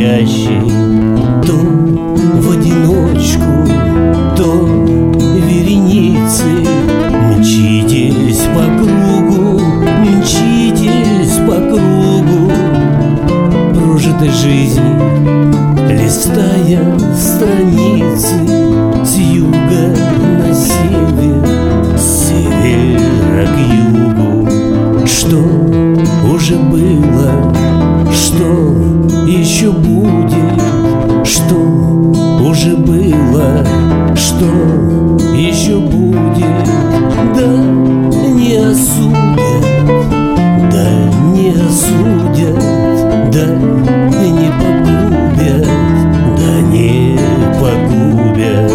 парящей, то в одиночку, то вереницей. Мчитесь по кругу, мчитесь по кругу прожитой жизни, листая страницы с юга на север, с севера к югу. Что уже было, что еще будет, что уже было, что еще будет. Да не осудят, да не осудят, да не погубят, да не погубят.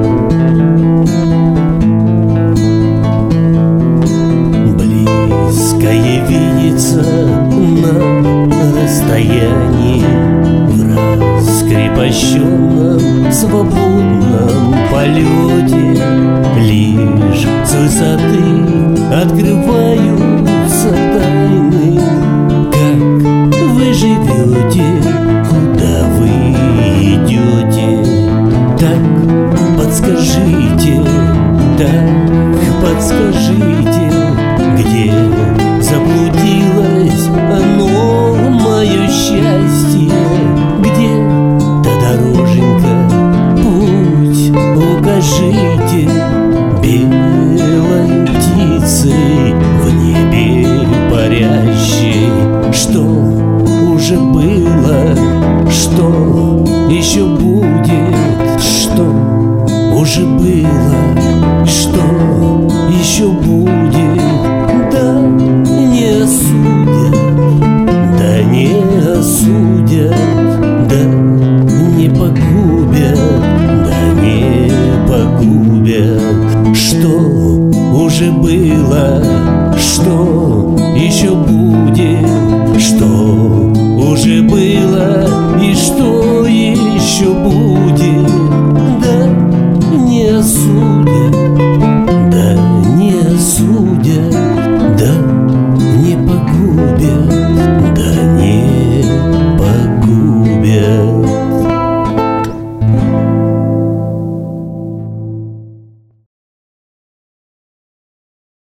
Близкое видится на расстоянии, в раскрепощенном свободном полете. Лишь с высоты открываются тайны. Как вы живете, куда вы идете? Так подскажите, так подскажите, где заблудилось оно, мое счастье? Где та дороженька, путь укажите. Белой птицей в небе парящей, что уже было, что еще будет, что уже было, что еще будет. Да не осудят, да не осудят, да не погубят, да не погубят. Что уже было, что еще будет.